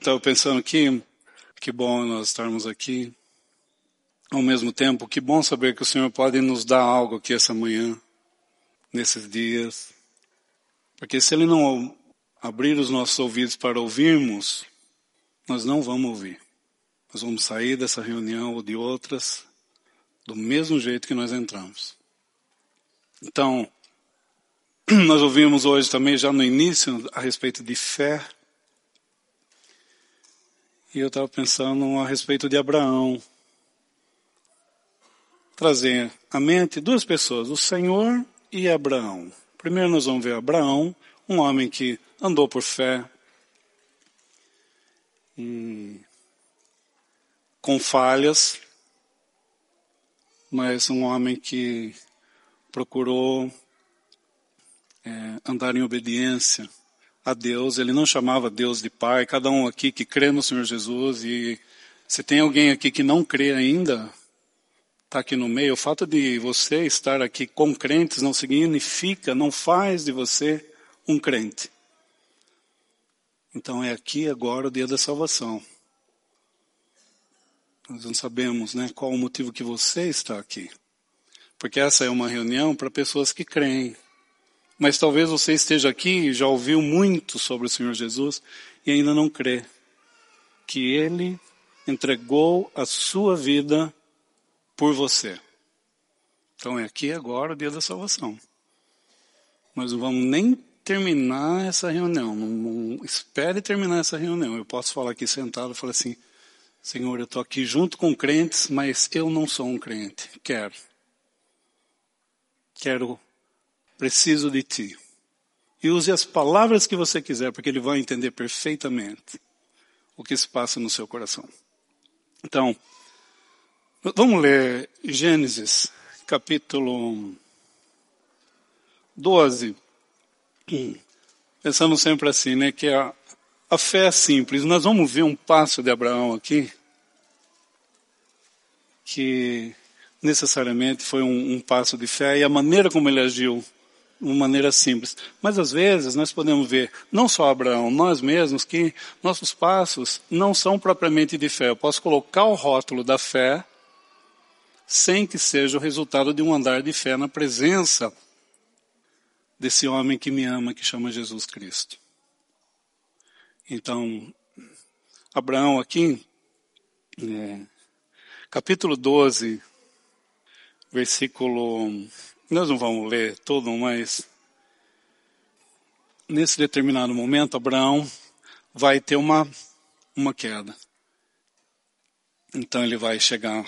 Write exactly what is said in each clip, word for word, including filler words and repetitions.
Estava pensando que, que bom nós estarmos aqui. Ao mesmo tempo, que bom saber que o Senhor pode nos dar algo aqui essa manhã, nesses dias. Porque se Ele não abrir os nossos ouvidos para ouvirmos, nós não vamos ouvir. Nós vamos sair dessa reunião ou de outras do mesmo jeito que nós entramos. Então, nós ouvimos hoje também, já no início, a respeito de fé. E eu estava pensando a respeito de Abraão. Trazer à mente duas pessoas, o Senhor e Abraão. Primeiro nós vamos ver Abraão, um homem que andou por fé, e com falhas, mas um homem que procurou é, andar em obediência a Deus. Ele não chamava Deus de Pai. Cada um aqui que crê no Senhor Jesus, e se tem alguém aqui que não crê ainda, está aqui no meio. O fato de você estar aqui com crentes não significa, não faz de você um crente. Então é aqui agora o dia da salvação. Nós não sabemos, né, qual o motivo que você está aqui. Porque essa é uma reunião para pessoas que creem. Mas talvez você esteja aqui e já ouviu muito sobre o Senhor Jesus e ainda não crê que Ele entregou a sua vida por você. Então é aqui agora o dia da salvação. Nós não vamos nem terminar essa reunião. Não, não espere terminar essa reunião. Eu posso falar aqui sentado e falar assim: Senhor, eu estou aqui junto com crentes, mas eu não sou um crente. Quero. Quero, preciso de Ti. E use as palavras que você quiser, porque Ele vai entender perfeitamente o que se passa no seu coração. Então, vamos ler Gênesis, capítulo doze. Pensamos sempre assim, né, que a, a fé é simples. Nós vamos ver um passo de Abraão aqui, que necessariamente foi um, um passo de fé, e a maneira como ele agiu, de uma maneira simples. Mas às vezes nós podemos ver, não só Abraão, nós mesmos, que nossos passos não são propriamente de fé. Eu posso colocar o rótulo da fé, sem que seja o resultado de um andar de fé na presença desse homem que me ama, que chama Jesus Cristo. Então, Abraão aqui, é, capítulo doze, versículo, nós não vamos ler todo, mas nesse determinado momento, Abraão vai ter uma, uma queda. Então ele vai chegar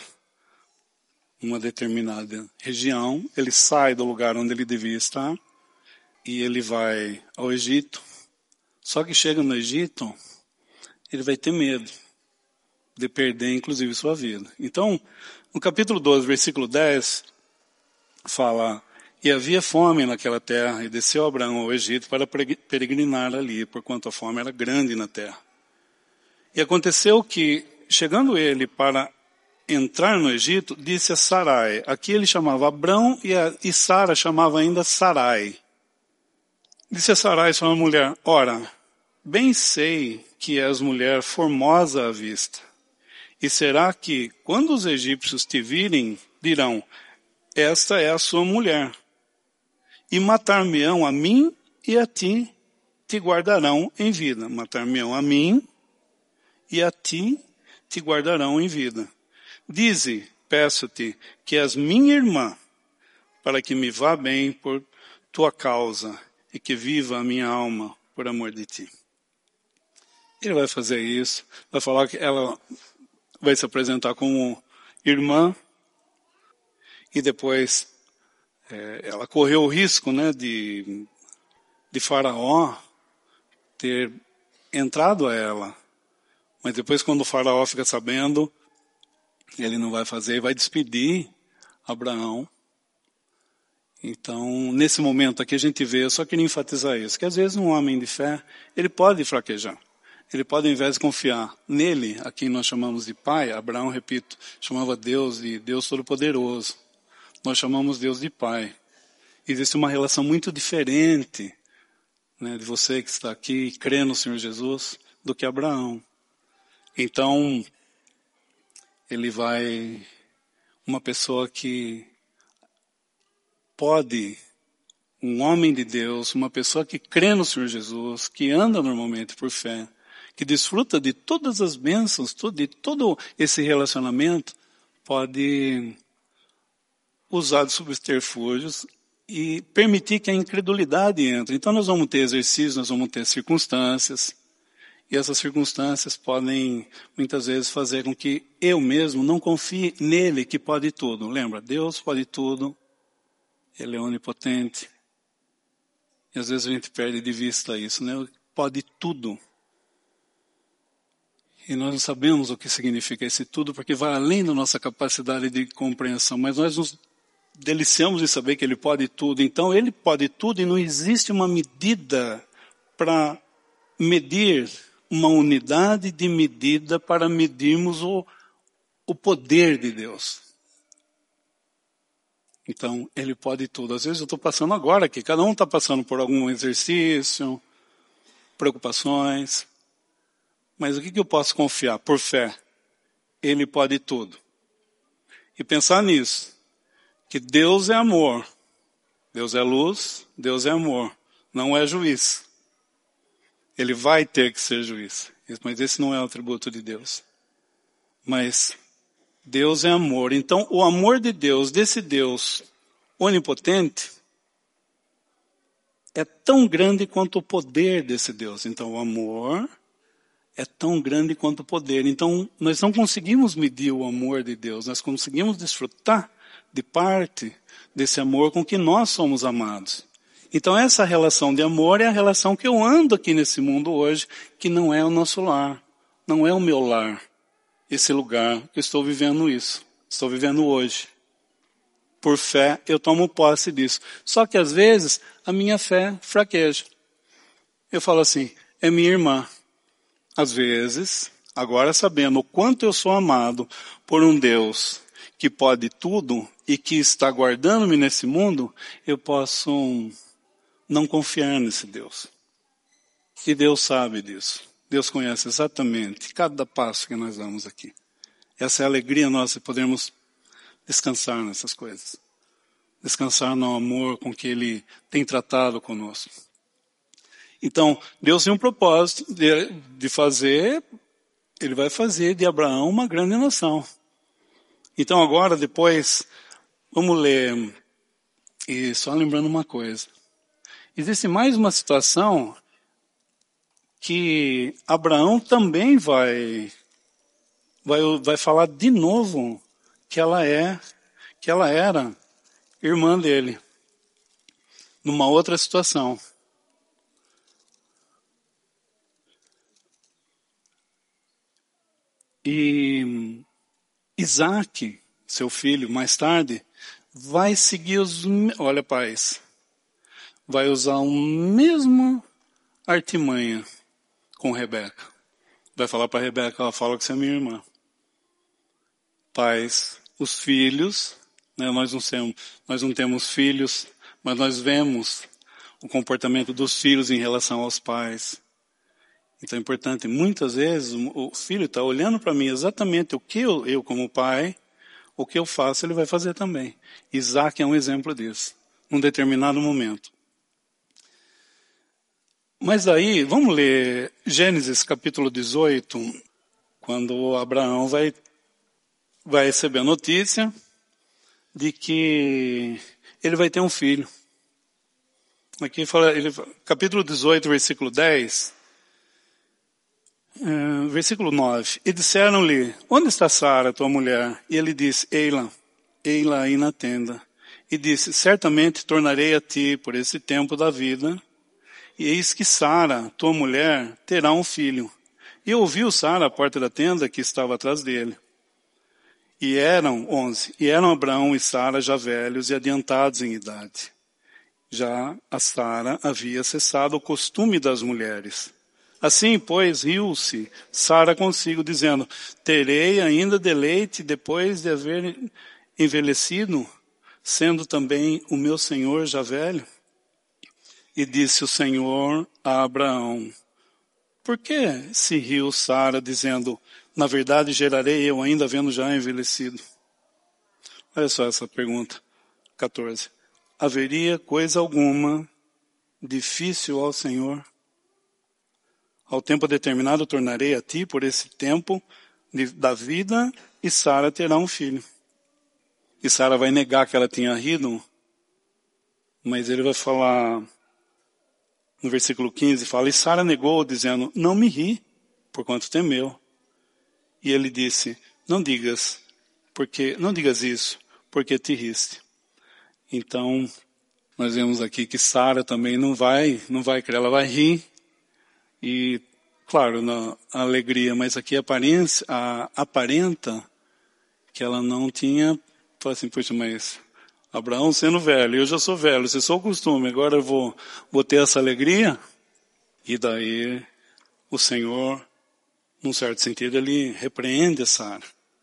uma determinada região, ele sai do lugar onde ele devia estar e ele vai ao Egito. Só que chega no Egito, ele vai ter medo de perder inclusive sua vida. Então, no capítulo doze, versículo dez, fala: e havia fome naquela terra, e desceu Abraão ao Egito para peregrinar ali, porquanto a fome era grande na terra. E aconteceu que, chegando ele para entrar no Egito, disse a Sarai. Aqui ele chamava Abrão e, a, e Sara chamava ainda Sarai. Disse a Sarai, sua mulher: ora, bem sei que és mulher formosa à vista. E será que, quando os egípcios te virem, dirão: esta é a sua mulher, e matar-me-ão a mim e a ti, te guardarão em vida. Matar-me-ão a mim e a ti, te guardarão em vida. Dize, peço-te, que és minha irmã, para que me vá bem por tua causa, e que viva a minha alma por amor de ti. Ele vai fazer isso, vai falar que ela vai se apresentar como irmã, e depois é, ela correu o risco, né, de, de Faraó ter entrado a ela. Mas depois, quando o Faraó fica sabendo, ele não vai fazer, vai despedir Abraão. Então, nesse momento aqui a gente vê, eu só queria enfatizar isso, que às vezes um homem de fé, ele pode fraquejar. Ele pode, ao invés de confiar nele, a quem nós chamamos de pai, Abraão, repito, chamava Deus de Deus Todo-Poderoso. Nós chamamos Deus de pai. Existe uma relação muito diferente, né, de você que está aqui e crê no Senhor Jesus, do que Abraão. Então, ele vai, uma pessoa que pode, um homem de Deus, uma pessoa que crê no Senhor Jesus, que anda normalmente por fé, que desfruta de todas as bênçãos, de todo esse relacionamento, pode usar de subterfúgios e permitir que a incredulidade entre. Então nós vamos ter exercícios, nós vamos ter circunstâncias, e essas circunstâncias podem muitas vezes fazer com que eu mesmo não confie nele que pode tudo. Lembra, Deus pode tudo, ele é onipotente. E às vezes a gente perde de vista isso, né? Pode tudo. E nós não sabemos o que significa esse tudo, porque vai além da nossa capacidade de compreensão. Mas nós nos deliciamos de saber que ele pode tudo. Então ele pode tudo e não existe uma medida para medir, uma unidade de medida para medirmos o, o poder de Deus. Então, ele pode tudo. Às vezes eu estou passando agora aqui, cada um está passando por algum exercício, preocupações. Mas o que, que eu posso confiar? Por fé. Ele pode tudo. E pensar nisso, que Deus é amor. Deus é luz, Deus é amor. Não é juiz. Ele vai ter que ser juiz. Mas esse não é o atributo de Deus. Mas Deus é amor. Então, o amor de Deus, desse Deus onipotente, é tão grande quanto o poder desse Deus. Então, o amor é tão grande quanto o poder. Então, nós não conseguimos medir o amor de Deus. Nós conseguimos desfrutar de parte desse amor com que nós somos amados. Então, essa relação de amor é a relação que eu ando aqui nesse mundo hoje, que não é o nosso lar. Não é o meu lar. Esse lugar que eu estou vivendo isso. Estou vivendo hoje. Por fé, eu tomo posse disso. Só que às vezes, a minha fé fraqueja. Eu falo assim, é minha irmã. Às vezes, agora sabendo o quanto eu sou amado por um Deus que pode tudo e que está guardando-me nesse mundo, eu posso não confiar nesse Deus. E Deus sabe disso. Deus conhece exatamente cada passo que nós damos aqui. Essa é a alegria nossa de podermos descansar nessas coisas. Descansar no amor com que Ele tem tratado conosco. Então, Deus tem um propósito de, de fazer, Ele vai fazer de Abraão uma grande nação. Então agora, depois, vamos ler, e só lembrando uma coisa. Existe mais uma situação que Abraão também vai, vai, vai falar de novo que ela é, que ela era irmã dele, numa outra situação. E Isaac, seu filho, mais tarde, vai seguir os, olha paz, vai usar a mesma artimanha com Rebeca. Vai falar para Rebeca, ela fala que você é minha irmã. Pais, os filhos, né, nós, não temos, nós não temos filhos, mas nós vemos o comportamento dos filhos em relação aos pais. Então é importante, muitas vezes o filho está olhando para mim exatamente o que eu, eu como pai, o que eu faço, ele vai fazer também. Isaac é um exemplo disso, num determinado momento. Mas aí, vamos ler Gênesis capítulo dezoito, quando Abraão vai, vai receber a notícia de que ele vai ter um filho. Aqui fala, ele, capítulo dezoito, versículo dez, uh, versículo nove. E disseram-lhe, onde está Sara, tua mulher? E ele disse, ei-la, ei-la aí na tenda. E disse, certamente tornarei a ti por esse tempo da vida. E eis que Sara, tua mulher, terá um filho. E ouviu Sara à porta da tenda que estava atrás dele. E eram, onze, e eram Abraão e Sara já velhos e adiantados em idade. Já a Sara havia cessado o costume das mulheres. Assim, pois, riu-se Sara consigo, dizendo, terei ainda deleite depois de haver envelhecido, sendo também o meu senhor já velho? E disse o Senhor a Abraão, por que se riu Sara, dizendo, na verdade gerarei eu ainda havendo já envelhecido? Olha só essa pergunta, quatorze. Haveria coisa alguma difícil ao Senhor? Ao tempo determinado tornarei a ti por esse tempo de, da vida, e Sara terá um filho. E Sara vai negar que ela tinha rido, mas ele vai falar, no versículo quinze, fala, e Sara negou, dizendo, não me ri, porquanto temeu. E ele disse, não digas, porque, não digas isso, porque te riste. Então, nós vemos aqui que Sara também não vai, não vai crer, ela vai rir, e, claro, na alegria, mas aqui a aparência, a, aparenta que ela não tinha, fala assim, puxa, mas Abraão sendo velho, eu já sou velho, se sou o costume, agora eu vou, vou ter essa alegria? E daí o Senhor, num certo sentido, ele repreende Sara.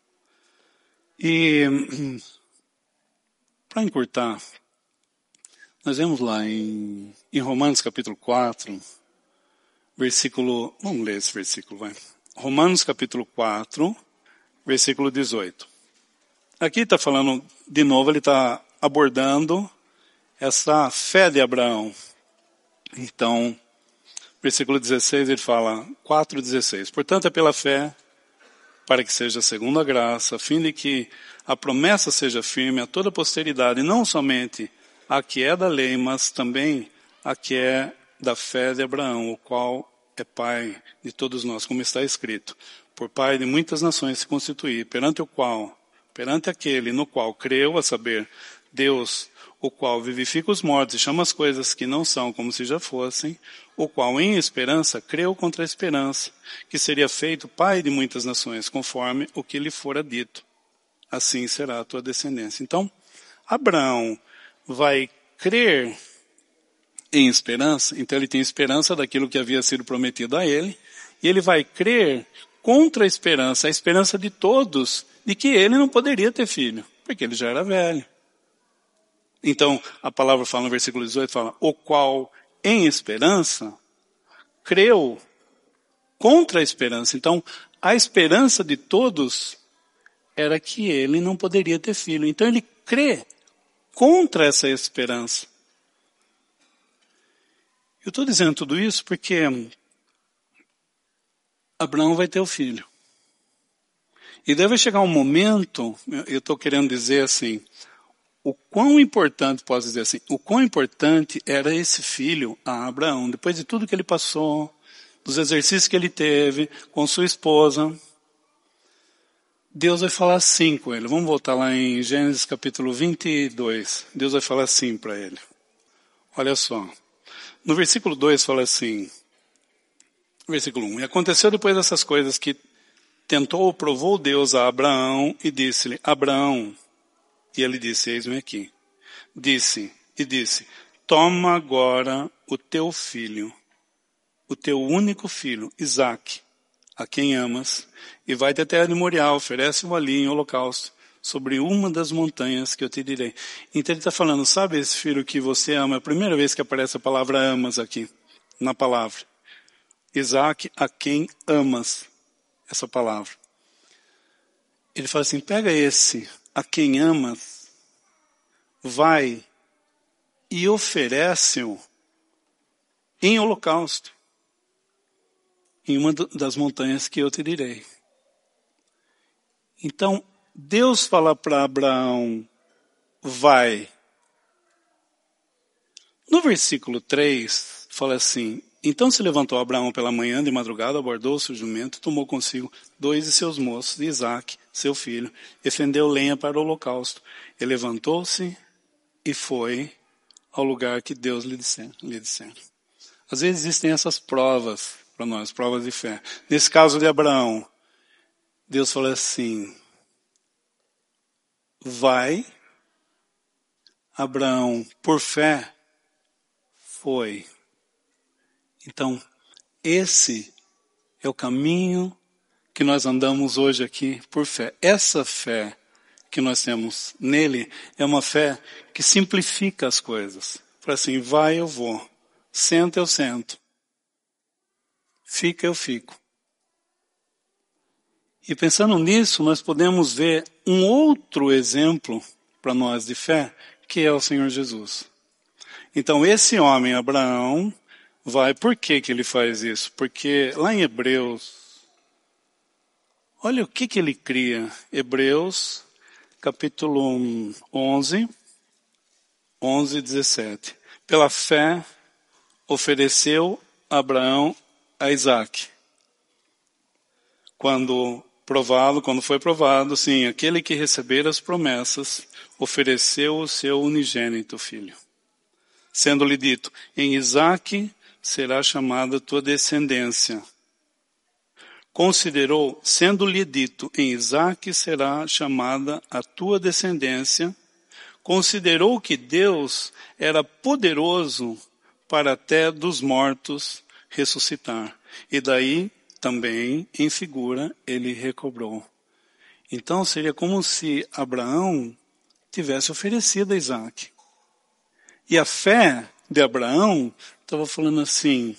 E, para encurtar, nós vemos lá em, em Romanos capítulo quatro, versículo, vamos ler esse versículo, vai. Romanos capítulo quatro, versículo dezoito. Aqui está falando, de novo, ele está abordando essa fé de Abraão. Então, versículo dezesseis, ele fala, quatro, dezesseis. Portanto, é pela fé, para que seja segundo a graça, a fim de que a promessa seja firme a toda a posteridade, não somente a que é da lei, mas também a que é da fé de Abraão, o qual é pai de todos nós, como está escrito. Por pai de muitas nações se constituir, perante o qual, perante aquele no qual creu, a saber, Deus, o qual vivifica os mortos e chama as coisas que não são como se já fossem, o qual em esperança creu contra a esperança, que seria feito pai de muitas nações, conforme o que lhe fora dito. Assim será a tua descendência. Então, Abraão vai crer em esperança, então ele tem esperança daquilo que havia sido prometido a ele, e ele vai crer contra a esperança, a esperança de todos, de que ele não poderia ter filho, porque ele já era velho. Então, a palavra fala no versículo dezoito, fala, o qual em esperança creu contra a esperança. Então, a esperança de todos era que ele não poderia ter filho. Então, ele crê contra essa esperança. Eu estou dizendo tudo isso porque Abraão vai ter o filho. E deve chegar um momento, eu estou querendo dizer assim, o quão importante, posso dizer assim, o quão importante era esse filho a Abraão, depois de tudo que ele passou, dos exercícios que ele teve com sua esposa, Deus vai falar assim com ele. Vamos voltar lá em Gênesis capítulo vinte e dois. Deus vai falar assim para ele. Olha só. No versículo dois fala assim, versículo um, e aconteceu depois dessas coisas que tentou ou provou Deus a Abraão e disse-lhe, Abraão, e ele disse, eis-me aqui. Disse, e disse, toma agora o teu filho, o teu único filho, Isaque, a quem amas, e vai-te até a Moriá, oferece-o ali em holocausto, sobre uma das montanhas que eu te direi. Então ele está falando, sabe esse filho que você ama? É a primeira vez que aparece a palavra amas aqui, na palavra. Isaque, a quem amas, essa palavra. Ele fala assim, pega esse a quem amas, vai e oferece-o em holocausto, em uma das montanhas que eu te direi. Então, Deus fala para Abraão, vai. No versículo três, fala assim, então se levantou Abraão pela manhã de madrugada, abordou o seu jumento, tomou consigo dois de seus moços, de Isaque, seu filho, e fendeu lenha para o holocausto. Ele levantou-se e foi ao lugar que Deus lhe dissera. Lhe dissera. Às vezes existem essas provas para nós, provas de fé. Nesse caso de Abraão, Deus fala assim, vai, Abraão, por fé, foi. Então, esse é o caminho que nós andamos hoje aqui por fé. Essa fé que nós temos nele é uma fé que simplifica as coisas. Fala assim, vai, eu vou. Senta, eu sento. Fica, eu fico. E pensando nisso, nós podemos ver um outro exemplo para nós de fé, que é o Senhor Jesus. Então esse homem, Abraão, vai, por que que ele faz isso? Porque lá em Hebreus, olha o que que ele cria. Hebreus, capítulo onze, onze, dezessete. Pela fé, ofereceu Abraão a Isaque. Quando provado, quando foi provado, sim, aquele que receber as promessas, ofereceu o seu unigênito filho. Sendo-lhe dito, em Isaque será chamada tua descendência. Considerou, sendo-lhe dito, em Isaque será chamada a tua descendência, considerou que Deus era poderoso para até dos mortos ressuscitar. E daí, também, em figura, ele recobrou. Então, seria como se Abraão tivesse oferecido a Isaque. E a fé de Abraão estava falando assim,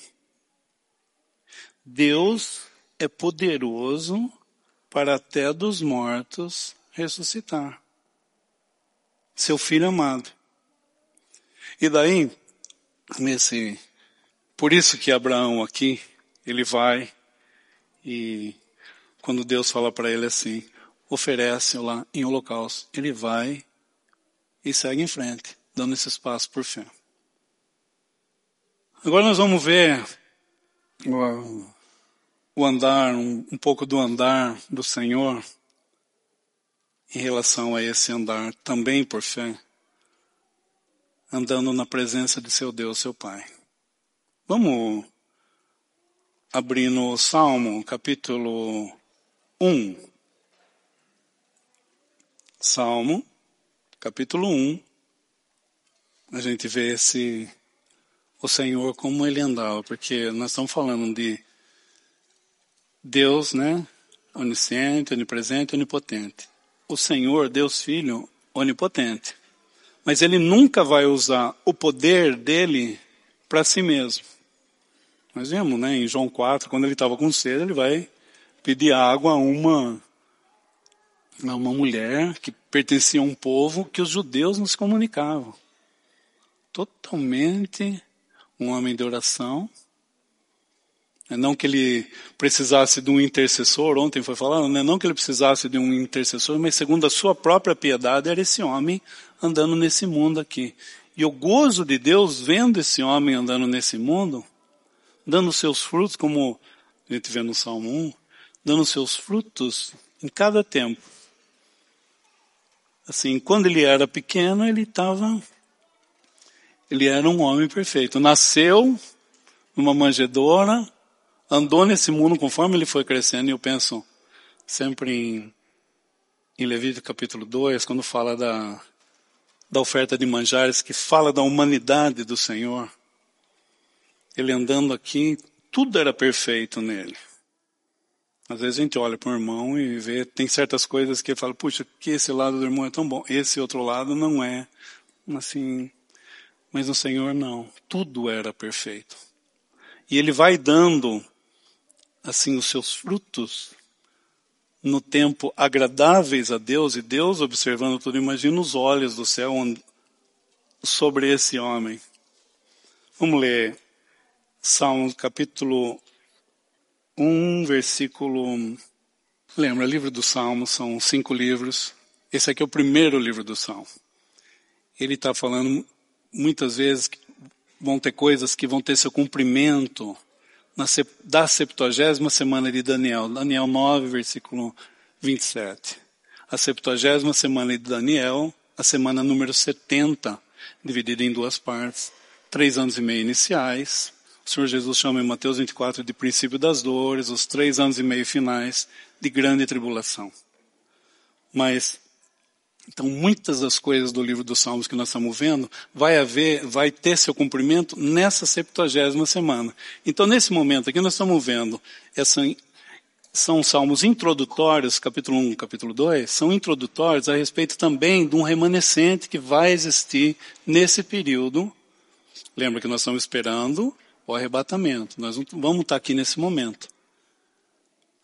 Deus é poderoso para até dos mortos ressuscitar. Seu filho amado. E daí, nesse, por isso que Abraão aqui, ele vai e quando Deus fala para ele assim, oferece lá em holocausto, ele vai e segue em frente, dando esse espaço por fé. Agora nós vamos ver o, o andar, um, um pouco do andar do Senhor em relação a esse andar também por fé, andando na presença de seu Deus, seu Pai. Vamos abrir no Salmo, capítulo um. Salmo, capítulo um. A gente vê esse, o Senhor como ele andava, porque nós estamos falando de Deus, né? Onisciente, onipresente, onipotente. O Senhor, Deus Filho, onipotente. Mas ele nunca vai usar o poder dele para si mesmo. Nós vemos, né, em João quatro, quando ele estava com sede, ele vai pedir água a uma, a uma mulher que pertencia a um povo que os judeus nos comunicavam. Totalmente um homem de oração. Não que ele precisasse de um intercessor, ontem foi falando, né? Não que ele precisasse de um intercessor, mas segundo a sua própria piedade, era esse homem andando nesse mundo aqui. E o gozo de Deus vendo esse homem andando nesse mundo, dando seus frutos, como a gente vê no Salmo um, dando seus frutos em cada tempo. Assim, quando ele era pequeno, ele estava, ele era um homem perfeito. Nasceu numa manjedoura, andou nesse mundo conforme ele foi crescendo, e eu penso sempre em, em Levítico capítulo dois, quando fala da, da oferta de manjares, que fala da humanidade do Senhor. Ele andando aqui, tudo era perfeito nele. Às vezes a gente olha para o irmão e vê, tem certas coisas que fala, puxa, que esse lado do irmão é tão bom, esse outro lado não é. Assim, mas no Senhor não, tudo era perfeito. E ele vai dando, assim, os seus frutos no tempo agradáveis a Deus, e Deus observando tudo, imagina os olhos do céu sobre esse homem. Vamos ler Salmos capítulo um, versículo... Lembra, livro do Salmo, são cinco livros. Esse aqui é o primeiro livro do Salmo. Ele está falando, muitas vezes, que vão ter coisas que vão ter seu cumprimento na, da septuagésima semana de Daniel. Daniel nove, versículo vinte e sete. A septuagésima semana de Daniel, a semana número setenta, dividida em duas partes. Três anos e meio iniciais. O Senhor Jesus chama em Mateus vinte e quatro de princípio das dores, os três anos e meio finais de grande tribulação. Mas, então, muitas das coisas do livro dos Salmos que nós estamos vendo, vai haver, vai ter seu cumprimento nessa septuagésima semana. Então, nesse momento aqui, nós estamos vendo, essa, são salmos introdutórios, capítulo um, capítulo dois, são introdutórios a respeito também de um remanescente que vai existir nesse período. Lembra que nós estamos esperando o arrebatamento. Nós não vamos estar aqui nesse momento.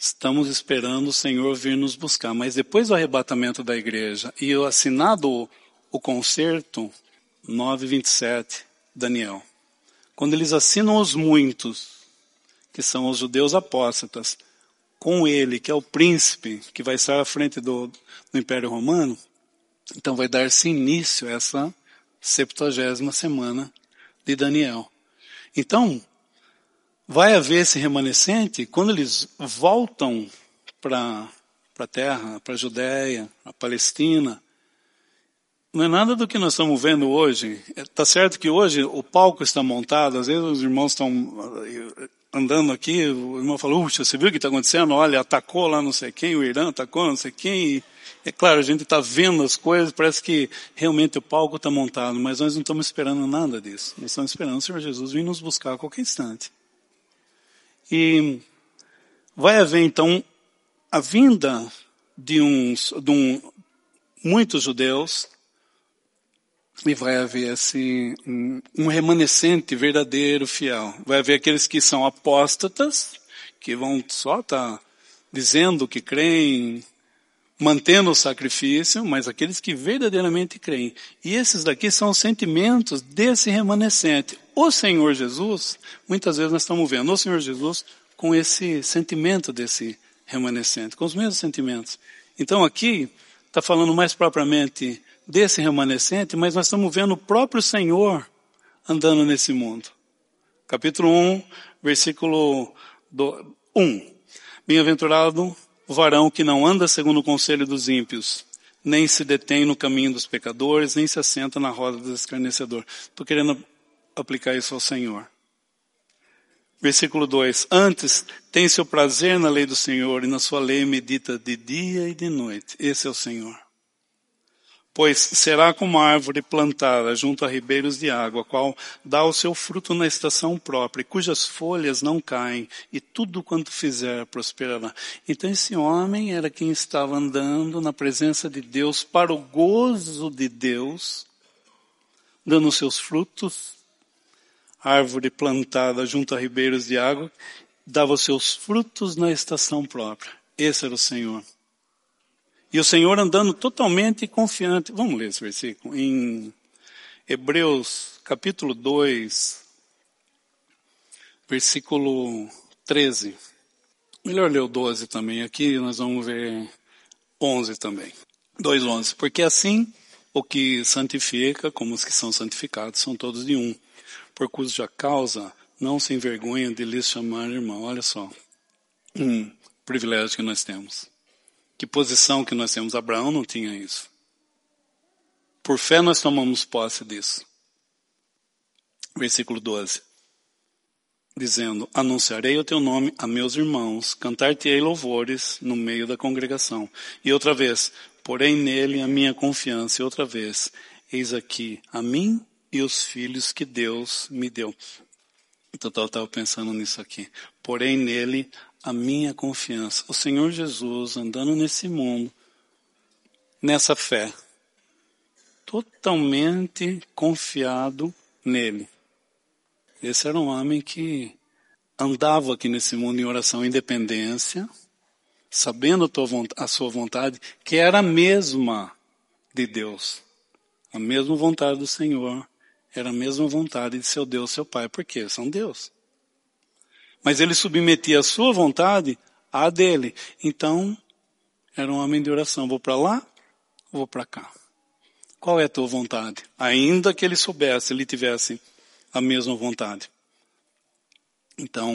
estamos esperando o Senhor vir nos buscar. Mas depois do arrebatamento da igreja e o assinado o concerto, nove, vinte e sete, Daniel. Quando eles assinam os muitos, que são os judeus apóstatas, com ele, que é o príncipe, que vai estar à frente do, do Império Romano, então vai dar-se início a essa septuagésima semana de Daniel. Então, vai haver esse remanescente, quando eles voltam para a terra, para a Judéia, a Palestina, não é nada do que nós estamos vendo hoje. Está certo que hoje o palco está montado, às vezes os irmãos estão andando aqui, o irmão fala, uxa, você viu o que está acontecendo? Olha, atacou lá não sei quem, o Irã atacou não sei quem. E, é claro, a gente está vendo as coisas, parece que realmente o palco está montado, mas nós não estamos esperando nada disso. Nós estamos esperando o Senhor Jesus vir nos buscar a qualquer instante. E vai haver então a vinda de, uns, de um, muitos judeus, e vai haver assim, um, um remanescente verdadeiro, fiel. Vai haver aqueles que são apóstatas, que vão só estar tá dizendo que creem, mantendo o sacrifício, mas aqueles que verdadeiramente creem. E esses daqui são os sentimentos desse remanescente. O Senhor Jesus, muitas vezes nós estamos vendo o Senhor Jesus com esse sentimento desse remanescente, com os mesmos sentimentos. Então aqui está falando mais propriamente desse remanescente, mas nós estamos vendo o próprio Senhor andando nesse mundo. Capítulo um, versículo um. Bem-aventurado o varão que não anda segundo o conselho dos ímpios, nem se detém no caminho dos pecadores, nem se assenta na roda do escarnecedor. Estou querendo aplicar isso ao Senhor. Versículo dois. Antes, tem seu prazer na lei do Senhor, e na sua lei medita de dia e de noite. Esse é o Senhor. Pois será como a árvore plantada junto a ribeiros de água, a qual dá o seu fruto na estação própria, e cujas folhas não caem, e tudo quanto fizer prosperará. Então esse homem era quem estava andando na presença de Deus, para o gozo de Deus, dando os seus frutos. Árvore plantada junto a ribeiros de água, dava os seus frutos na estação própria. Esse era o Senhor. E o Senhor andando totalmente confiante. Vamos ler esse versículo. Em Hebreus capítulo dois, versículo treze. Melhor ler o doze também. Aqui nós vamos ver onze também. dois, onze. Porque assim o que santifica, como os que são santificados, são todos de um. Por cuja causa não se envergonha de lhes chamar irmão. Olha só. Um privilégio que nós temos. Que posição que nós temos? Abraão não tinha isso. Por fé nós tomamos posse disso. Versículo doze. Dizendo, anunciarei o teu nome a meus irmãos, cantar-te-ei louvores no meio da congregação. E outra vez, porém nele a minha confiança. E outra vez, eis aqui a mim e os filhos que Deus me deu. Então eu estava pensando nisso aqui. Porém nele a minha confiança. O Senhor Jesus andando nesse mundo, nessa fé, totalmente confiado nele. Esse era um homem que andava aqui nesse mundo em oração, em dependência, sabendo a sua vontade, que era a mesma de Deus. A mesma vontade do Senhor, era a mesma vontade de seu Deus, seu Pai. Por quê? São Deus. Mas ele submetia a sua vontade à dele. Então, era um homem de oração. Vou para lá, vou para cá. Qual é a tua vontade? Ainda que ele soubesse, ele tivesse a mesma vontade. Então,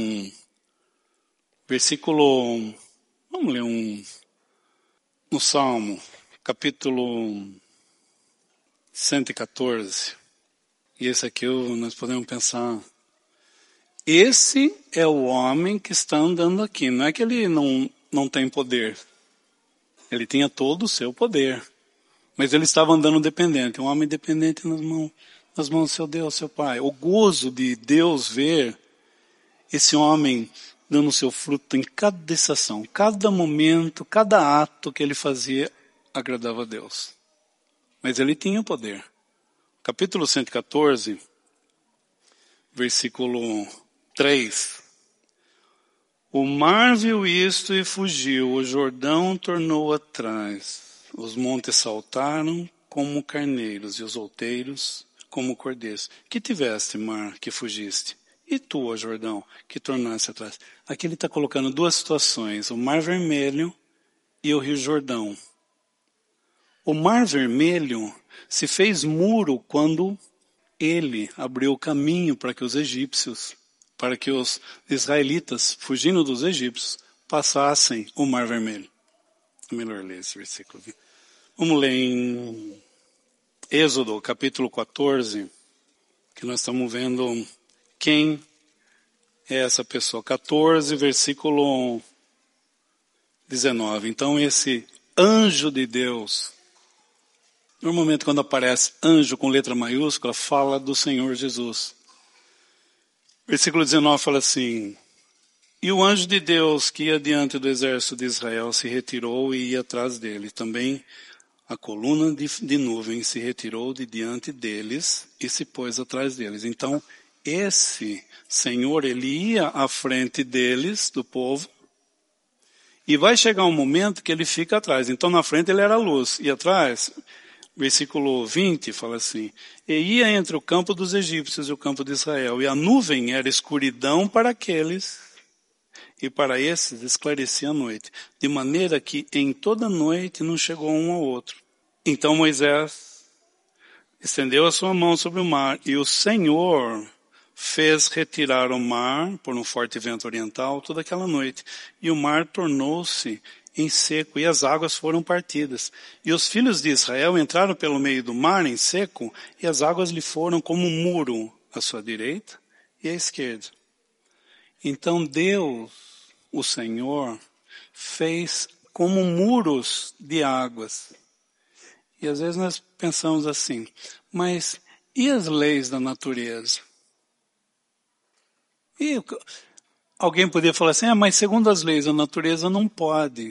versículo, vamos ler um, no Salmo, capítulo cento e quatorze. E esse aqui nós podemos pensar... Esse é o homem que está andando aqui. Não é que ele não, não tem poder. Ele tinha todo o seu poder. Mas ele estava andando dependente. Um homem dependente nas mãos, nas mãos do seu Deus, seu Pai. O gozo de Deus ver esse homem dando o seu fruto em cada estação. Cada momento, cada ato que ele fazia agradava a Deus. Mas ele tinha poder. Capítulo cento e quatorze, versículo três. O mar viu isto e fugiu, o Jordão tornou atrás. Os montes saltaram como carneiros e os outeiros como cordeiros. Que tiveste, mar, que fugiste? E tu, ó Jordão, que tornaste atrás? Aqui ele está colocando duas situações, o Mar Vermelho e o Rio Jordão. O Mar Vermelho se fez muro quando ele abriu o caminho para que os egípcios, para que os israelitas, fugindo dos egípcios, passassem o Mar Vermelho. É melhor ler esse versículo. Vamos ler em Êxodo, capítulo quatorze, que nós estamos vendo quem é essa pessoa. quatorze, versículo dezenove. Então esse anjo de Deus, normalmente quando aparece anjo com letra maiúscula, fala do Senhor Jesus. Versículo dezenove fala assim: e o anjo de Deus que ia diante do exército de Israel se retirou e ia atrás dele. Também a coluna de, de nuvem se retirou de diante deles e se pôs atrás deles. Então, esse Senhor, ele ia à frente deles, do povo, e vai chegar um momento que ele fica atrás. Então, na frente ele era a luz, e atrás, versículo vinte, fala assim: e ia entre o campo dos egípcios e o campo de Israel, e a nuvem era escuridão para aqueles, e para esses esclarecia a noite, de maneira que em toda noite não chegou um ao outro. Então Moisés estendeu a sua mão sobre o mar, e o Senhor fez retirar o mar, por um forte vento oriental, toda aquela noite. E o mar tornou-se em seco, e as águas foram partidas. E os filhos de Israel entraram pelo meio do mar em seco, e as águas lhe foram como um muro à sua direita e à esquerda. Então Deus, o Senhor, fez como muros de águas. E às vezes nós pensamos assim, mas e as leis da natureza? E alguém poderia falar assim, ah, mas segundo as leis da natureza não pode.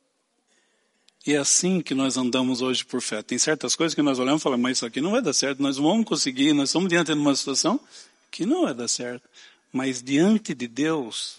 E é assim que nós andamos hoje por fé. Tem certas coisas que nós olhamos e falamos, mas isso aqui não vai dar certo, nós não vamos conseguir, nós estamos diante de uma situação que não vai dar certo. Mas diante de Deus,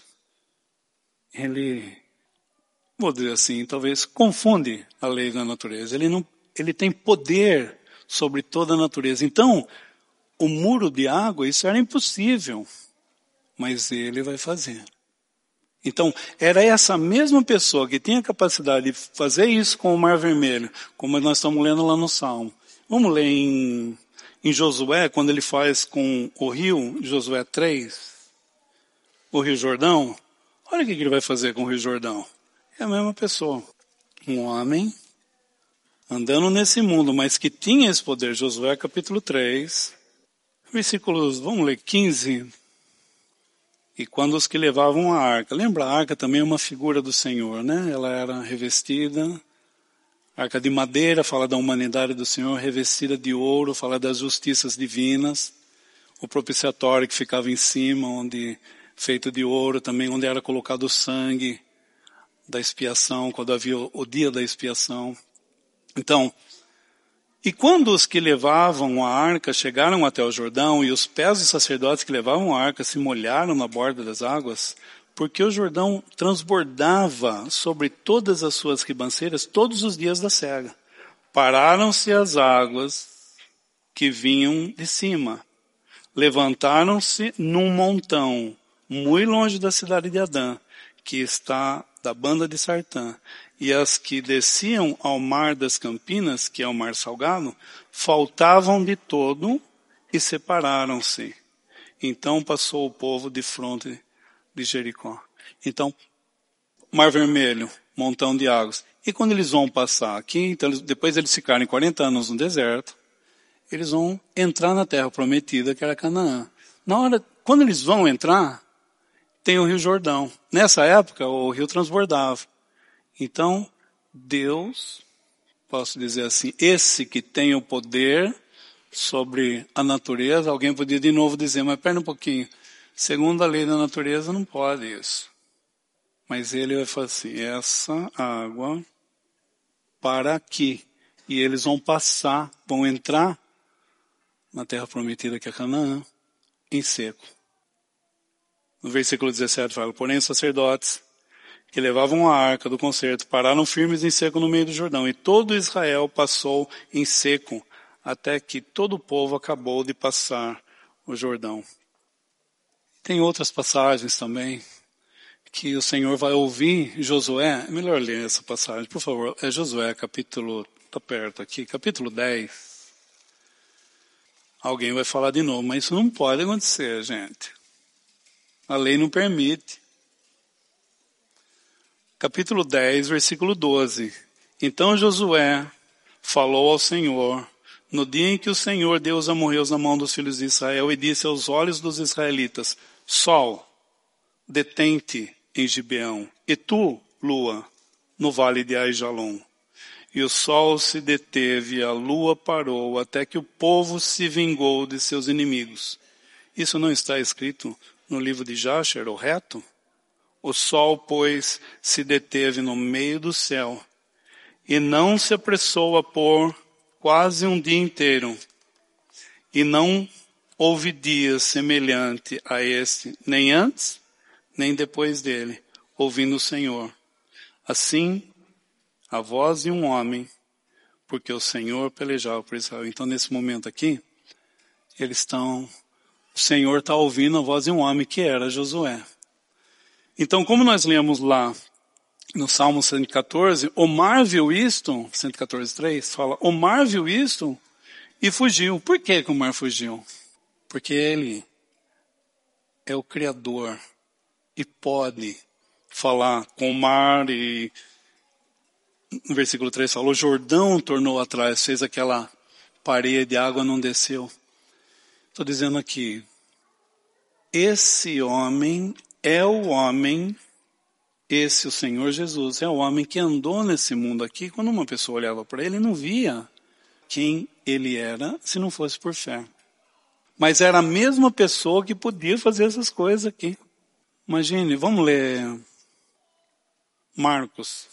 ele, vou dizer assim, talvez confunde a lei da natureza. Ele, não, ele tem poder sobre toda a natureza. Então, o muro de água, isso era impossível, mas ele vai fazer. Então, era essa mesma pessoa que tinha a capacidade de fazer isso com o Mar Vermelho, como nós estamos lendo lá no Salmo. Vamos ler em, em Josué, quando ele faz com o rio, Josué três, o Rio Jordão. Olha o que ele vai fazer com o Rio Jordão. É a mesma pessoa. Um homem andando nesse mundo, mas que tinha esse poder. Josué capítulo três, versículos, vamos ler quinze. E quando os que levavam a arca, lembra, a arca também é uma figura do Senhor, né? Ela era revestida, arca de madeira, fala da humanidade do Senhor, revestida de ouro, fala das justiças divinas, o propiciatório que ficava em cima, onde feito de ouro também, onde era colocado o sangue da expiação, quando havia o, o dia da expiação. Então, e quando os que levavam a arca chegaram até o Jordão, e os pés dos sacerdotes que levavam a arca se molharam na borda das águas, porque o Jordão transbordava sobre todas as suas ribanceiras todos os dias da cega. Pararam-se as águas que vinham de cima. Levantaram-se num montão, muito longe da cidade de Adã, que está da banda de Sartã. E as que desciam ao mar das Campinas, que é o mar salgado, faltavam de todo e separaram-se. Então passou o povo de fronte de Jericó. Então, Mar Vermelho, montão de águas. E quando eles vão passar aqui, então, depois eles ficarem quarenta anos no deserto, eles vão entrar na terra prometida, que era Canaã. Na hora, quando eles vão entrar, tem o Rio Jordão. Nessa época, o rio transbordava. Então, Deus, posso dizer assim, esse que tem o poder sobre a natureza, alguém podia de novo dizer, mas pera um pouquinho, segundo a lei da natureza não pode isso. Mas ele vai falar assim, essa água para aqui. E eles vão passar, vão entrar na terra prometida que é Canaã, em seco. No versículo dezessete fala, porém os sacerdotes que levavam a arca do concerto pararam firmes em seco no meio do Jordão, e todo Israel passou em seco, até que todo o povo acabou de passar o Jordão. Tem outras passagens também, que o Senhor vai ouvir Josué. É melhor ler essa passagem, por favor. É Josué, capítulo, está perto aqui, capítulo dez. Alguém vai falar de novo, mas isso não pode acontecer, gente. A lei não permite. Capítulo dez, versículo doze. Então Josué falou ao Senhor, no dia em que o Senhor deu os amorreus na mão dos filhos de Israel, e disse aos olhos dos israelitas, Sol, detente em Gibeão, e tu, lua, no vale de Aijalon. E o sol se deteve, a lua parou, até que o povo se vingou de seus inimigos. Isso não está escrito no livro de Jasher, o reto? O sol, pois, se deteve no meio do céu, e não se apressou a pôr quase um dia inteiro, e não houve dia semelhante a este, nem antes, nem depois dele, ouvindo o Senhor. Assim, a voz de um homem, porque o Senhor pelejava por Israel. Então, nesse momento aqui, eles estão, o Senhor está ouvindo a voz de um homem que era Josué. Então, como nós lemos lá no Salmo cento e quatorze, o mar viu isto, cento e quatorze, três, fala, o mar viu isto e fugiu. Por que que o mar fugiu? Porque ele é o Criador e pode falar com o mar e no versículo três fala, o Jordão tornou atrás, fez aquela parede, a água não desceu. Estou dizendo aqui, esse homem é o homem, esse o Senhor Jesus, é o homem que andou nesse mundo aqui, quando uma pessoa olhava para ele, não via quem ele era, se não fosse por fé. Mas era a mesma pessoa que podia fazer essas coisas aqui. Imagine, vamos ler Marcos,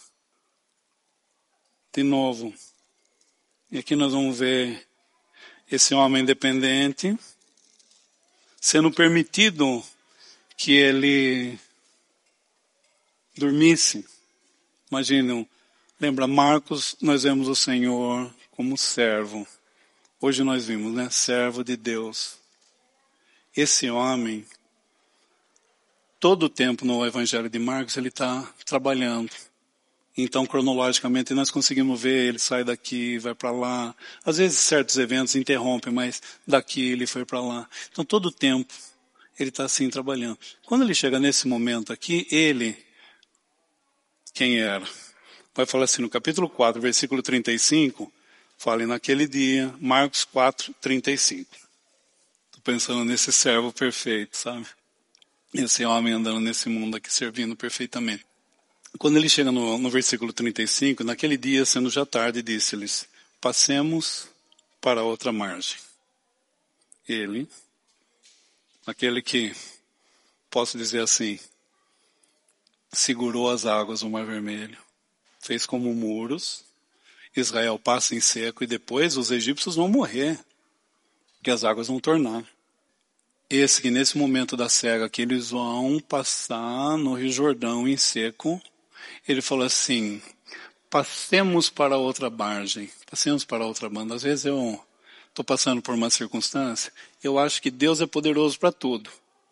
de novo. E aqui nós vamos ver esse homem independente, sendo permitido que ele dormisse. Imaginem, lembra, Marcos, nós vemos o Senhor como servo. Hoje nós vimos, né? Servo de Deus. Esse homem, todo o tempo no Evangelho de Marcos, ele está trabalhando. Então, cronologicamente, nós conseguimos ver, ele sai daqui, vai para lá. Às vezes, certos eventos interrompem, mas daqui ele foi para lá. Então, todo o tempo, ele está assim trabalhando. Quando ele chega nesse momento aqui, ele, quem era? Vai falar assim no capítulo quatro, versículo trinta e cinco, fala, naquele dia, Marcos quatro, trinta e cinco. Estou pensando nesse servo perfeito, sabe? Esse homem andando nesse mundo aqui, servindo perfeitamente. Quando ele chega no, no versículo trinta e cinco, naquele dia, sendo já tarde, disse-lhes, passemos para outra margem. Ele, aquele que, posso dizer assim, segurou as águas do Mar Vermelho, fez como muros, Israel passa em seco e depois os egípcios vão morrer, porque as águas vão tornar. Esse que nesse momento da cega que eles vão passar no Rio Jordão em seco, ele falou assim, passemos para outra margem, passemos para outra banda. Às vezes eu estou passando por uma circunstância, eu acho que Deus é poderoso para tudo.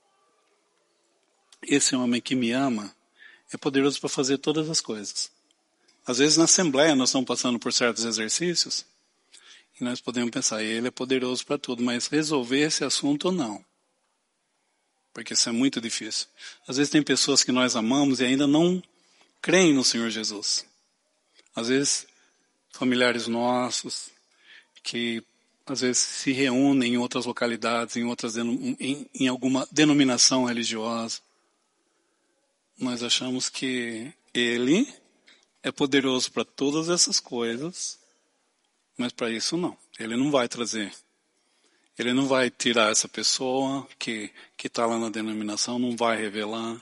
Esse homem que me ama é poderoso para fazer todas as coisas. Às vezes na Assembleia nós estamos passando por certos exercícios e nós podemos pensar, ele é poderoso para tudo, mas resolver esse assunto não. Porque isso é muito difícil. Às vezes tem pessoas que nós amamos e ainda não creem no Senhor Jesus. Às vezes, familiares nossos, que às vezes se reúnem em outras localidades, em, outras, em, em alguma denominação religiosa. Nós achamos que Ele é poderoso para todas essas coisas, mas para isso não. Ele não vai trazer. Ele não vai tirar essa pessoa que que está lá na denominação, não vai revelar.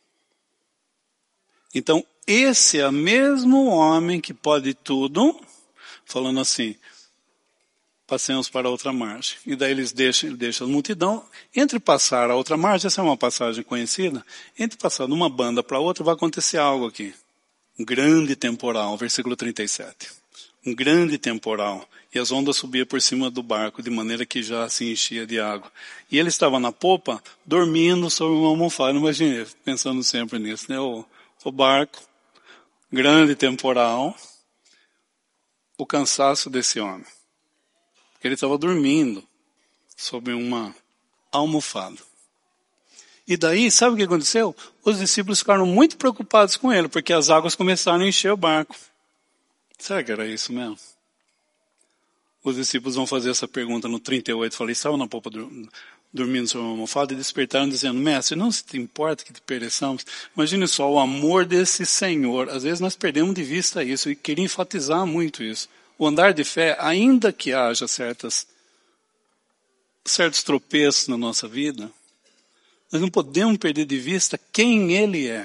Então, esse é o mesmo homem que pode tudo, falando assim, passemos para a outra margem. E daí eles deixam, ele deixa a multidão. Entre passar a outra margem, essa é uma passagem conhecida, entre passar de uma banda para outra vai acontecer algo aqui. Um grande temporal, versículo trinta e sete. Um grande temporal. E as ondas subiam por cima do barco, de maneira que já se enchia de água. E ele estava na popa, dormindo sobre uma almofada. Imagine, pensando sempre nisso, né? O, o barco, grande temporal, o cansaço desse homem. Porque ele estava dormindo sobre uma almofada. E daí, sabe o que aconteceu? Os discípulos ficaram muito preocupados com ele, porque as águas começaram a encher o barco. Será que era isso mesmo? Os discípulos vão fazer essa pergunta no trinta e oito. Falei, estavam na popa dormindo sobre uma almofada e despertaram dizendo, mestre, não se te importa que te pereçamos? Imagine só o amor desse Senhor. Às vezes nós perdemos de vista isso e queria enfatizar muito isso. O andar de fé, ainda que haja certas, certos tropeços na nossa vida, nós não podemos perder de vista quem Ele é.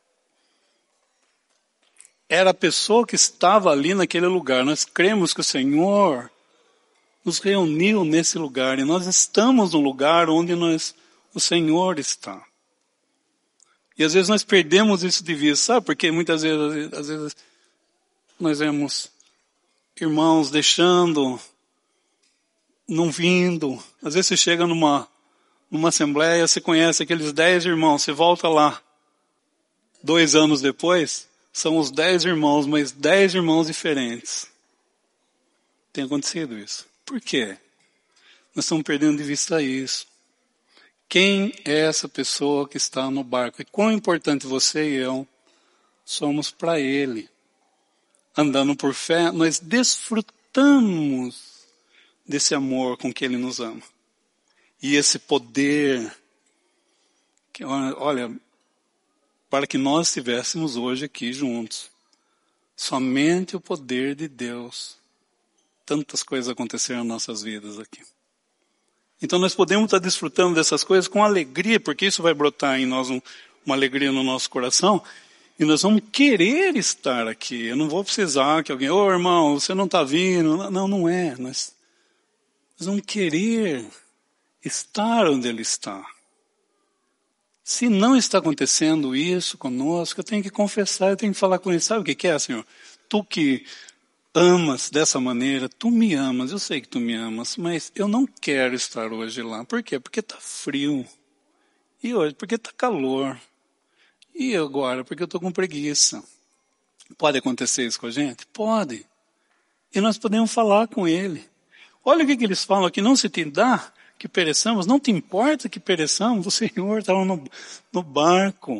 Era a pessoa que estava ali naquele lugar. Nós cremos que o Senhor nos reuniu nesse lugar. E nós estamos no lugar onde nós, o Senhor está. E às vezes nós perdemos isso de vista. Sabe? Porque muitas vezes, às vezes nós vemos irmãos deixando, não vindo. Às vezes você chega numa, numa assembleia, você conhece aqueles dez irmãos. Você volta lá dois anos depois... São os dez irmãos, mas dez irmãos diferentes. Tem acontecido isso. Por quê? Nós estamos perdendo de vista isso. Quem é essa pessoa que está no barco? E quão importante você e eu somos para Ele. Andando por fé, nós desfrutamos desse amor com que Ele nos ama. E esse poder, que, olha... para que nós estivéssemos hoje aqui juntos. Somente o poder de Deus. Tantas coisas aconteceram em nossas vidas aqui. Então nós podemos estar desfrutando dessas coisas com alegria, porque isso vai brotar em nós um, uma alegria no nosso coração, e nós vamos querer estar aqui. Eu não vou precisar que alguém, ô oh, irmão, você não está vindo. Não, não é. Nós, nós vamos querer estar onde Ele está. Se não está acontecendo isso conosco, eu tenho que confessar, eu tenho que falar com Ele. Sabe o que é, Senhor? Tu que amas dessa maneira, Tu me amas, eu sei que Tu me amas, mas eu não quero estar hoje lá. Por quê? Porque está frio. E hoje? Porque está calor. E agora? Porque eu estou com preguiça. Pode acontecer isso com a gente? Pode. E nós podemos falar com Ele. Olha o que, que eles falam aqui, não se te dá que pereçamos, não te importa que pereçamos, o Senhor estava no, no barco.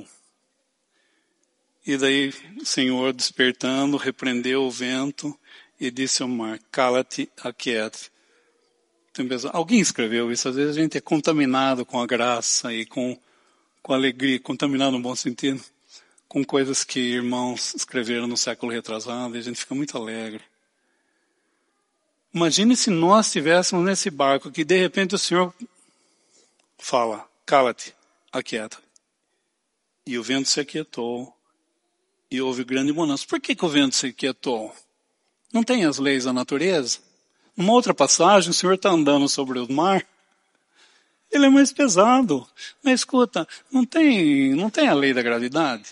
E daí o Senhor, despertando, repreendeu o vento e disse ao mar, cala-te, aquieta. Alguém escreveu isso, às vezes a gente é contaminado com a graça e com, com a alegria, contaminado no bom sentido, com coisas que irmãos escreveram no século retrasado, e a gente fica muito alegre. Imagine se nós estivéssemos nesse barco que de repente o Senhor fala, cala-te, aquieta. E o vento se aquietou e houve grande bonança. Por que, que o vento se aquietou? Não tem as leis da natureza? Numa outra passagem, o Senhor está andando sobre o mar, ele é mais pesado. Mas escuta, não tem, não tem a lei da gravidade?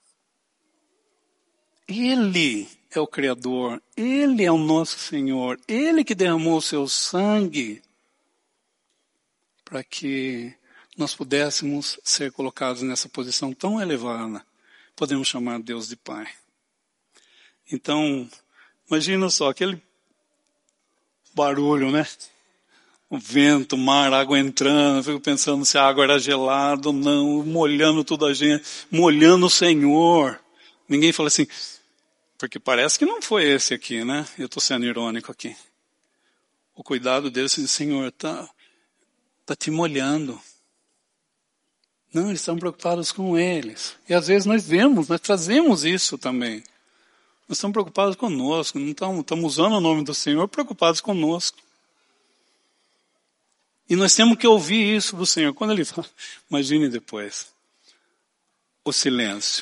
Ele é o Criador, Ele é o nosso Senhor, Ele que derramou o seu sangue para que nós pudéssemos ser colocados nessa posição tão elevada. Podemos chamar Deus de Pai. Então, imagina só, aquele barulho, né? O vento, o mar, a água entrando, eu fico pensando se a água era gelada ou não, molhando toda a gente, molhando o Senhor. Ninguém fala assim... Porque parece que não foi esse aqui, né? Eu estou sendo irônico aqui. O cuidado deles, Senhor, está tá te molhando. Não, eles estão preocupados com eles. E às vezes nós vemos, nós trazemos isso também. Nós estamos preocupados conosco, não estamos, estamos usando o nome do Senhor, preocupados conosco. E nós temos que ouvir isso do Senhor. Quando Ele fala, imagine depois, o silêncio.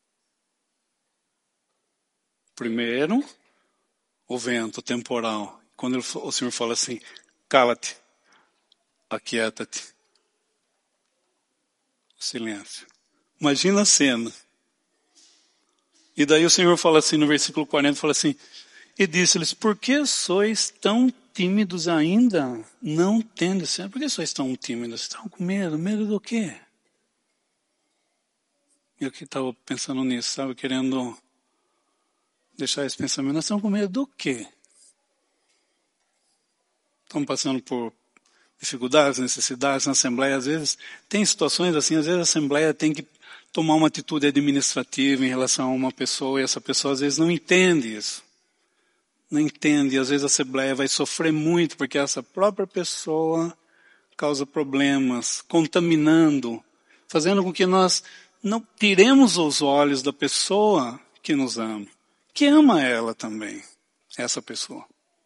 Primeiro, o vento temporal. quando ele, o Senhor fala assim, cala-te, aquieta-te. Silêncio. Imagina a cena. E daí o Senhor fala assim no versículo quarenta, fala assim, e disse-lhes, por que sois tão tímidos ainda? Não tendes fé. Por que sois tão tímidos? Estão com medo? Medo do quê? Eu que estava pensando nisso, estava querendo deixar esse pensamento. Nós estamos com medo do quê? Estamos passando por dificuldades, necessidades na Assembleia. Às vezes, tem situações assim, às vezes a Assembleia tem que tomar uma atitude administrativa em relação a uma pessoa, e essa pessoa às vezes não entende isso. Não entende, e às vezes a Assembleia vai sofrer muito, porque essa própria pessoa causa problemas, contaminando, fazendo com que nós não tiremos os olhos da pessoa que nos ama, que ama ela também, essa pessoa.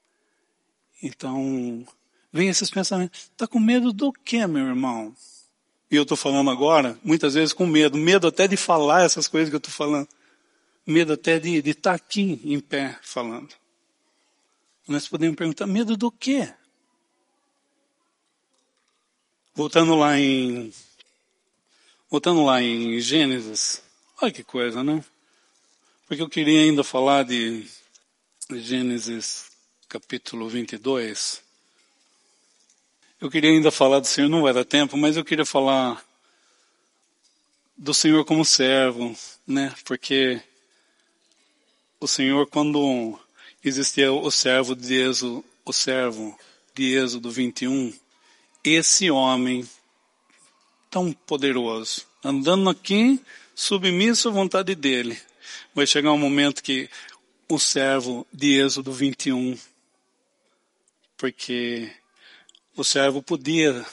Então, vem esses pensamentos. Está com medo do quê, meu irmão? E eu estou falando agora, muitas vezes com medo. Medo até de falar essas coisas que eu estou falando. Medo até de, de estar aqui em pé falando. Nós podemos perguntar, medo do quê? Voltando lá em... Voltando lá em Gênesis. Olha que coisa, né? Porque eu queria ainda falar de Gênesis capítulo vinte e dois. Eu queria ainda falar do Senhor, não vai dar tempo, mas eu queria falar do Senhor como servo, né? Porque o Senhor, quando existia o servo de Êxodo, o servo de Êxodo vinte e um, esse homem tão poderoso, andando aqui, submisso à vontade dele, vai chegar um momento que o servo de Êxodo vinte e um, porque o servo podia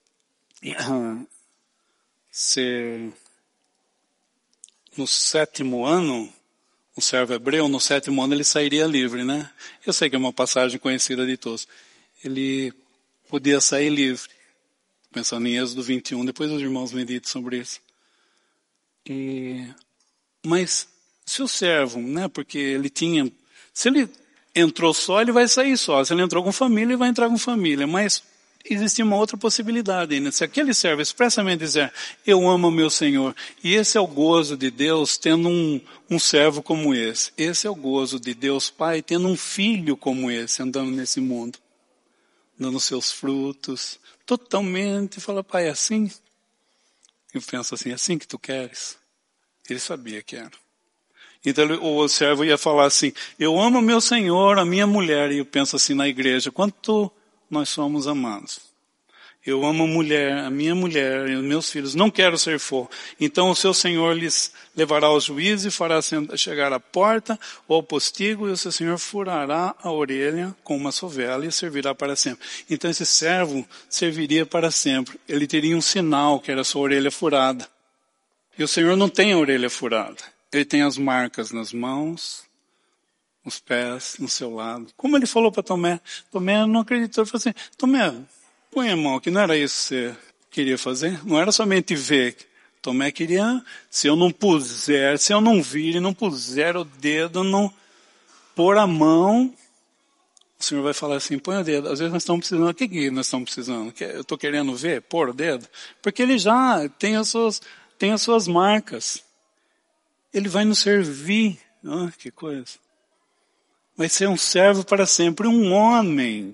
ser, no sétimo ano, o servo hebreu, no sétimo ano ele sairia livre, né? Eu sei que é uma passagem conhecida de todos. Ele podia sair livre, pensando em Êxodo vinte e um, depois os irmãos meditam sobre isso. E, mas, se o servo, né, porque ele tinha, se ele entrou só, ele vai sair só. Se ele entrou com família, ele vai entrar com família. Mas existia uma outra possibilidade ainda. Se aquele servo expressamente dizer, eu amo o meu Senhor, e esse é o gozo de Deus tendo um, um servo como esse. Esse é o gozo de Deus Pai tendo um filho como esse, andando nesse mundo, dando seus frutos, totalmente, e fala, Pai, é assim? Eu penso assim, é assim que tu queres? Ele sabia que era. Então o servo ia falar assim, eu amo o meu Senhor, a minha mulher, e eu penso assim na igreja, quanto nós somos amados. Eu amo a mulher, a minha mulher e os meus filhos, não quero ser for. Então o seu Senhor lhes levará aos juízes e fará chegar à porta ou ao postigo, e o seu Senhor furará a orelha com uma sovela e servirá para sempre. Então esse servo serviria para sempre. Ele teria um sinal, que era a sua orelha furada. E o Senhor não tem a orelha furada. Ele tem as marcas nas mãos, nos pés, no seu lado. Como ele falou para Tomé, Tomé não acreditou. Ele falou assim, Tomé, põe a mão, que não era isso que você queria fazer. Não era somente ver. Tomé queria, se eu não puser, se eu não vir e não puser o dedo, não pôr a mão, o Senhor vai falar assim, põe o dedo. Às vezes nós estamos precisando, o que, que nós estamos precisando? Eu estou querendo ver, pôr o dedo? Porque ele já tem as suas, tem as suas marcas. Ele vai nos servir. Ah, que coisa. Vai ser um servo para sempre, um homem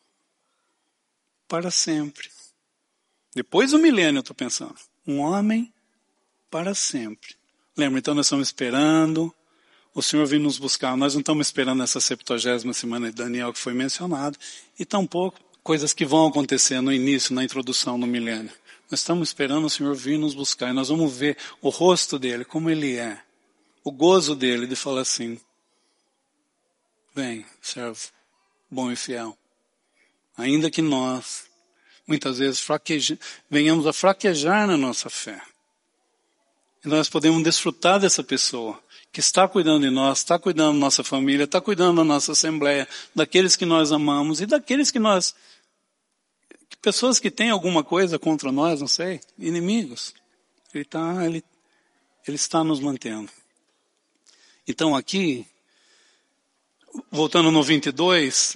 para sempre. Depois do milênio, eu estou pensando. Um homem para sempre. Lembra, então nós estamos esperando o Senhor vir nos buscar. Nós não estamos esperando essa septuagésima semana de Daniel que foi mencionado, e tampouco coisas que vão acontecer no início, na introdução do milênio. Nós estamos esperando o Senhor vir nos buscar, e nós vamos ver o rosto dele, como ele é. O gozo dele de falar assim, vem, servo, bom e fiel. Ainda que nós, muitas vezes, fraqueja, venhamos a fraquejar na nossa fé. E nós podemos desfrutar dessa pessoa que está cuidando de nós, está cuidando da nossa família, está cuidando da nossa assembleia, daqueles que nós amamos e daqueles que nós, pessoas que têm alguma coisa contra nós, não sei, inimigos. Ele, tá, ele, ele está nos mantendo. Então aqui, voltando no vinte e dois,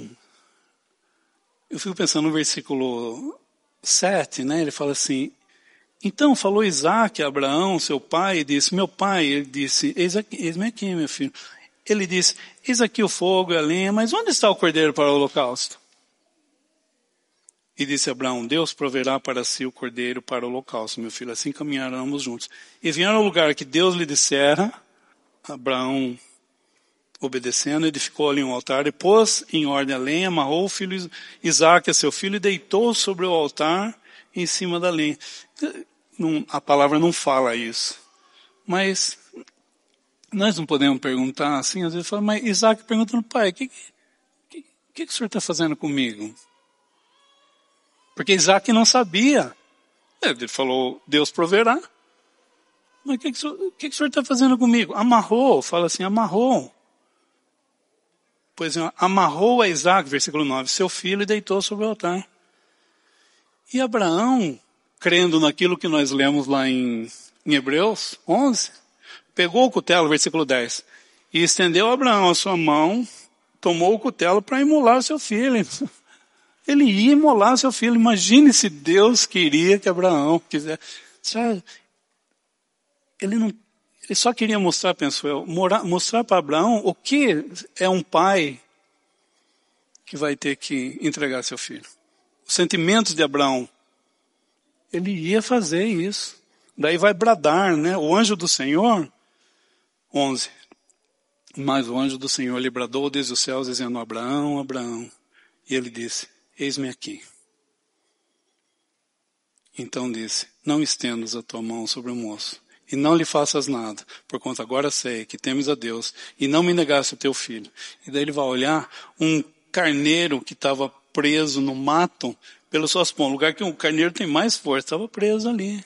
eu fico pensando no versículo sete, né? Ele fala assim, então falou Isaac a Abraão, seu pai, e disse, meu pai, ele disse, eis aqui, eis-me aqui, meu filho. Ele disse, eis aqui o fogo e a lenha, mas onde está o cordeiro para o holocausto? E disse Abraão, Deus proverá para si o cordeiro para o holocausto, meu filho. Assim caminharam ambos juntos. E vieram ao lugar que Deus lhe dissera. Abraão, obedecendo, edificou ali um altar, e pôs em ordem a lenha, amarrou o filho Isaque, seu filho, e deitou sobre o altar em cima da lenha. Não, a palavra não fala isso. Mas nós não podemos perguntar assim, às vezes fala, mas Isaque perguntando, pai, o que, que, que, que o senhor está fazendo comigo? Porque Isaac não sabia. Ele falou, Deus proverá. Mas o que, que, o que, que o senhor está fazendo comigo? Amarrou, fala assim, amarrou. Pois amarrou a Isaac, versículo nove, seu filho e deitou sobre o altar. E Abraão, crendo naquilo que nós lemos lá em, em Hebreus onze, pegou o cutelo, versículo dez, e estendeu Abraão a sua mão, tomou o cutelo para imolar o seu filho. Ele ia imolar seu filho. Imagine se Deus queria que Abraão quisesse. Ele, não, ele só queria mostrar, penso eu, mostrar para Abraão o que é um pai que vai ter que entregar seu filho. Os sentimentos de Abraão. Ele ia fazer isso. Daí vai bradar, né? O anjo do Senhor, onze. Mas o anjo do Senhor lhe bradou desde os céus, dizendo, Abraão, Abraão. E ele disse, eis-me aqui. Então disse, não estendas a tua mão sobre o moço, e não lhe faças nada, porquanto agora sei que temes a Deus, e não me negaste o teu filho. E daí ele vai olhar um carneiro que estava preso no mato, pelas suas pontas, lugar que o carneiro tem mais força, estava preso ali.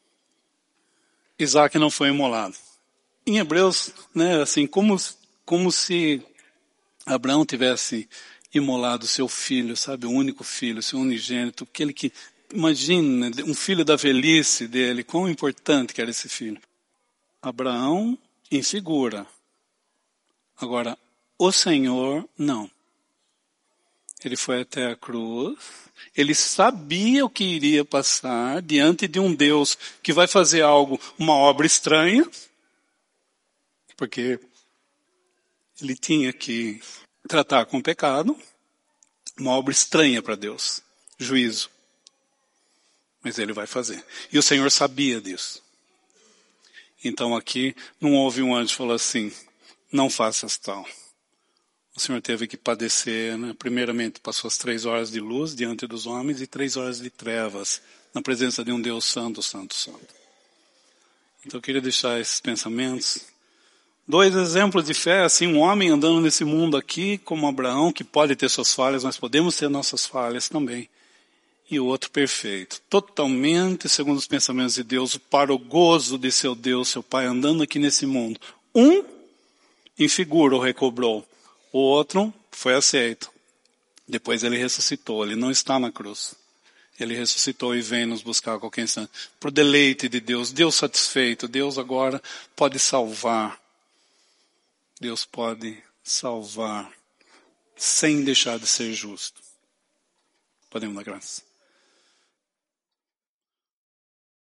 Isaac não foi imolado. Em Hebreus, né, assim, como, como se Abraão tivesse imolado seu filho, sabe, o único filho, seu unigênito, aquele que, imagina, um filho da velhice dele, quão importante que era esse filho. Abraão em figura. Agora, o Senhor, não. Ele foi até a cruz, ele sabia o que iria passar diante de um Deus que vai fazer algo, uma obra estranha, porque ele tinha que tratar com o pecado, uma obra estranha para Deus, juízo. Mas ele vai fazer. E o Senhor sabia disso. Então aqui não houve um anjo que falou assim, não faças tal. O Senhor teve que padecer, né? Primeiramente passou as três horas de luz diante dos homens e três horas de trevas na presença de um Deus santo, santo, santo. Então eu queria deixar esses pensamentos. Dois exemplos de fé, assim, um homem andando nesse mundo aqui, como Abraão, que pode ter suas falhas, nós podemos ter nossas falhas também. E o outro perfeito, totalmente segundo os pensamentos de Deus, para o gozo de seu Deus, seu Pai, andando aqui nesse mundo. Um, em figura, o recobrou. O outro foi aceito. Depois ele ressuscitou, ele não está na cruz. Ele ressuscitou e vem nos buscar a qualquer instante. Para o deleite de Deus, Deus satisfeito, Deus agora pode salvar. Deus pode salvar sem deixar de ser justo. Podemos dar graça.